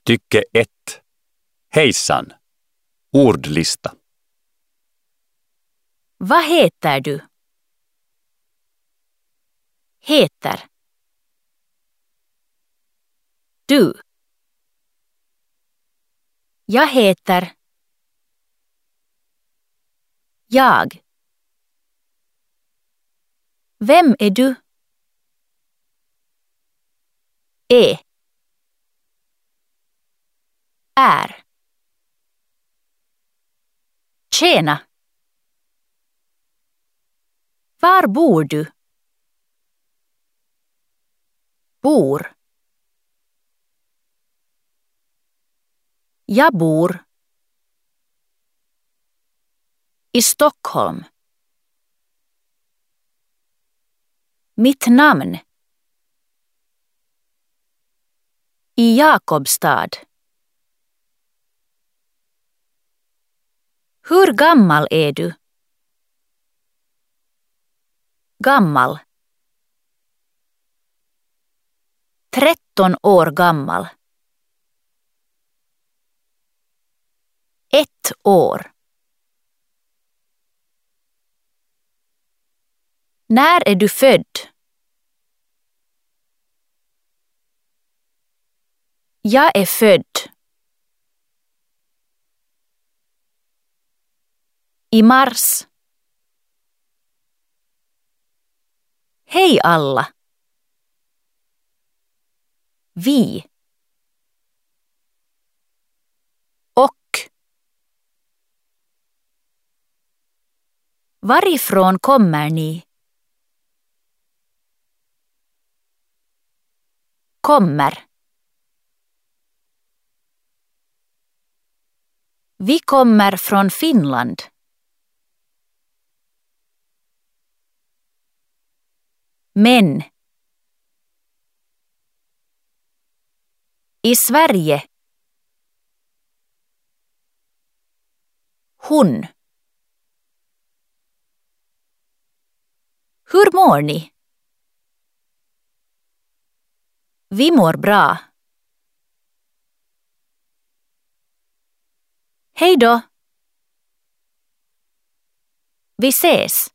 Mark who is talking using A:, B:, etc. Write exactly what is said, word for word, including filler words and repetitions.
A: Stycke ett. Hejsan. Ordlista.
B: Vad heter du? Heter. Du. Jag heter. Jag. Vem är du? Är. Är. Tjena. Var bor du? Bor. Jag bor i Stockholm. Mitt namn. I Jakobstad. Hur gammal är du? Gammal. Tretton år gammal. Ett år. När är du född? Jag är född i mars. Hej alla. Vi. Och. Varifrån kommer ni? Kommer. Vi kommer från Finland. Men. I Sverige. Hon. Hur mår ni? Vi mår bra. Hej då. Vi ses.